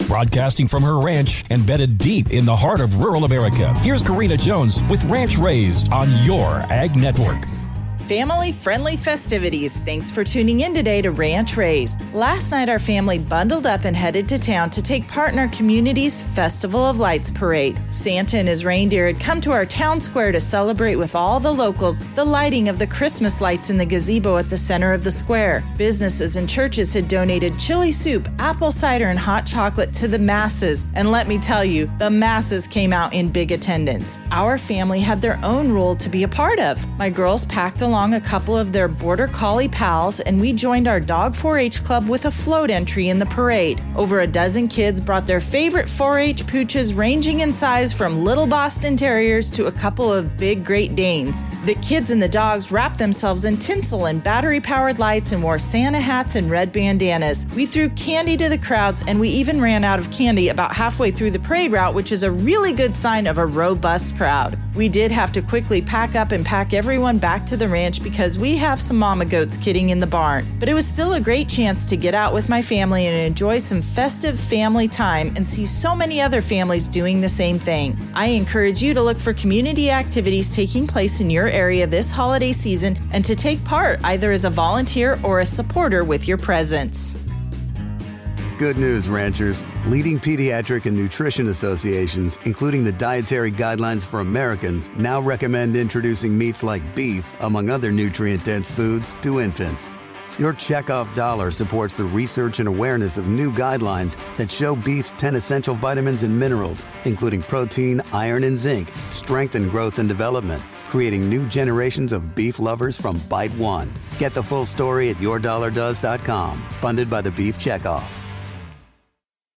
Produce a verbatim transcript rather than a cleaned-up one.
Broadcasting from her ranch embedded deep in the heart of rural America, here's Karina Jones with Ranch Raised on your Ag Network. Family-friendly festivities. Thanks for tuning in today to Ranch Raised. Last night, our family bundled up and headed to town to take part in our community's Festival of Lights parade. Santa and his reindeer had come to our town square to celebrate with all the locals the lighting of the Christmas lights in the gazebo at the center of the square. Businesses and churches had donated chili soup, apple cider, and hot chocolate to the masses. And let me tell you, the masses came out in big attendance. Our family had their own role to be a part of. My girls packed along a couple of their border collie pals, and we joined our dog four H club with a float entry in the parade. Over a dozen kids brought their favorite four H pooches, ranging in size from little Boston Terriers to a couple of big Great Danes. The kids and the dogs wrapped themselves in tinsel and battery-powered lights and wore Santa hats and red bandanas. We threw candy to the crowds, and we even ran out of candy about halfway through the parade route, which is a really good sign of a robust crowd. We did have to quickly pack up and pack everyone back to the ranch because we have some mama goats kidding in the barn. But it was still a great chance to get out with my family and enjoy some festive family time and see so many other families doing the same thing. I encourage you to look for community activities taking place in your area this holiday season and to take part either as a volunteer or a supporter with your presence. Good news, ranchers. Leading pediatric and nutrition associations, including the Dietary Guidelines for Americans, now recommend introducing meats like beef, among other nutrient-dense foods, to infants. Your checkoff dollar supports the research and awareness of new guidelines that show beef's ten essential vitamins and minerals, including protein, iron, and zinc, strengthen growth and development, creating new generations of beef lovers from Bite One. Get the full story at your dollar does dot com, funded by the Beef Checkoff.